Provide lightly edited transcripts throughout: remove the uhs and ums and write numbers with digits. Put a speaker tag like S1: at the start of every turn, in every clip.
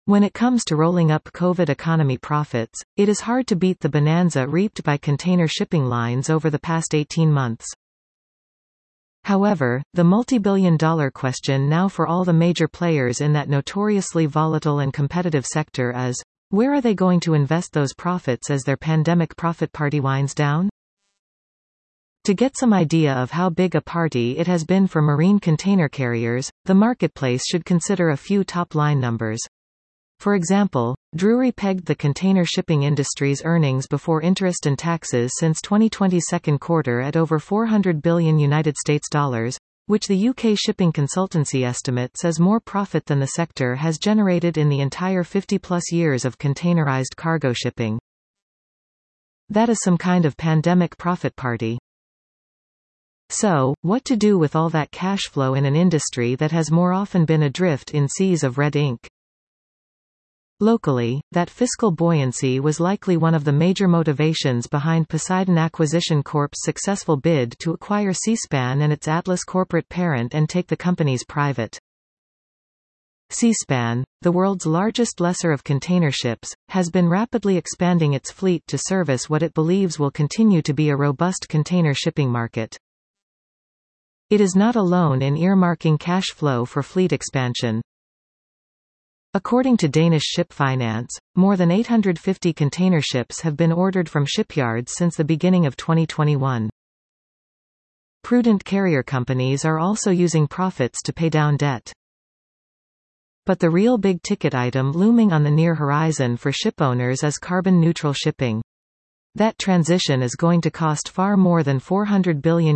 S1: When it comes to rolling up COVID economy profits, it is hard to beat the bonanza reaped by container shipping lines over the past 18 months. However, the multi-billion-dollar question now for all the major players in that notoriously volatile and competitive sector is, where are they going to invest those profits as their pandemic profit party winds down? To get some idea of how big a party it has been for marine container carriers, the marketplace should consider a few top-line numbers. For example, Drewry pegged the container shipping industry's earnings before interest and taxes since 2020's second quarter at over $400 billion, which the UK shipping consultancy estimates as more profit than the sector has generated in the entire 50-plus years of containerized cargo shipping. That is some kind of pandemic profit party. So, what to do with all that cash flow in an industry that has more often been adrift in seas of red ink? Locally, that fiscal buoyancy was likely one of the major motivations behind Poseidon Acquisition Corp's successful bid to acquire Seaspan and its Atlas corporate parent and take the companies private. Seaspan, the world's largest lessor of container ships, has been rapidly expanding its fleet to service what it believes will continue to be a robust container shipping market. It is not alone in earmarking cash flow for fleet expansion. According to Danish Ship Finance, more than 850 container ships have been ordered from shipyards since the beginning of 2021. Prudent carrier companies are also using profits to pay down debt. But the real big-ticket item looming on the near horizon for shipowners is carbon-neutral shipping. That transition is going to cost far more than $400 billion.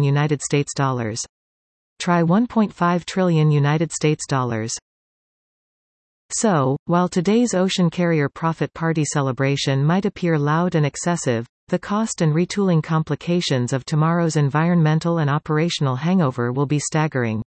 S1: Try $1.5 trillion. So, while today's ocean carrier profit party celebration might appear loud and excessive, the cost and retooling complications of tomorrow's environmental and operational hangover will be staggering.